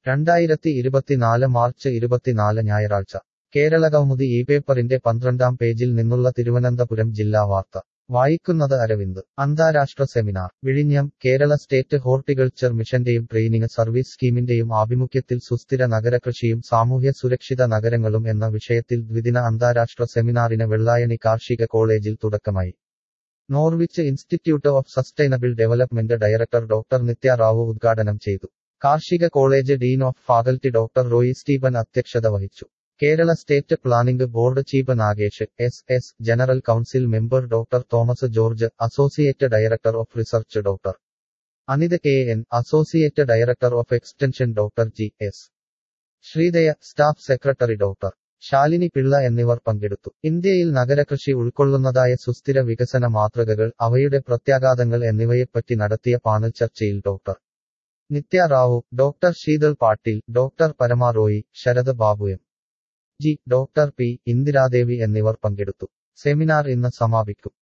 2024 March 24 ഞായറാഴ്ച കേരളകൗമുദി ഈ പേപ്പറിന്റെ 12-ാം പേജിൽ നിന്നുള്ള തിരുവനന്തപുരം ജില്ലാ വാർത്ത വായിക്കുന്നത് അരവിന്ദ്. അന്താരാഷ്ട്ര സെമിനാർ വിഴിഞ്ഞം. കേരള സ്റ്റേറ്റ് ഹോർട്ടികൾച്ചർ മിഷന്റെയും ട്രെയിനിങ് സർവീസ് സ്കീമിന്റെയും ആഭിമുഖ്യത്തിൽ സുസ്ഥിര നഗരകൃഷിയും സാമൂഹ്യ സുരക്ഷിത നഗരങ്ങളും എന്ന വിഷയത്തിൽ ദ്വിദിന അന്താരാഷ്ട്ര സെമിനാറിന് വെള്ളായണി കാർഷിക കോളേജിൽ തുടക്കമായി. Norwich institute of sustainable development director doctor Nithya Rao ഉദ്ഘാടനം ചെയ്തു. കാർഷിക college dean of faculty doctor Roy Stephen അധ്യക്ഷത വഹിച്ചു. Kerala state planning board chief Nagesh S, general council member doctor Thomas George, associate director of research doctor Anith KN, associate director of extension doctor GS Sreedaya, staff secretary doctor Shalini Pillai എന്നിവർ പങ്കെടുത്തു. ഇന്ത്യയിൽ നഗരകൃഷി ഉൾക്കൊള്ളുന്നതായ സുസ്ഥിര വികസന മാതൃകകൾ, അവയുടെ പ്രത്യാഘാതങ്ങൾ എന്നിവയെപ്പറ്റി നടത്തിയ പാനൽ ചർച്ചയിൽ doctor Nithya Rao, doctor Sheetal Patil, doctor Parama Roy, Sarath Babu M. G, doctor P. Indiradevi എന്നിവർ പങ്കെടുത്തു. സെമിനാർ ഇന്ന് സമാപിക്കും.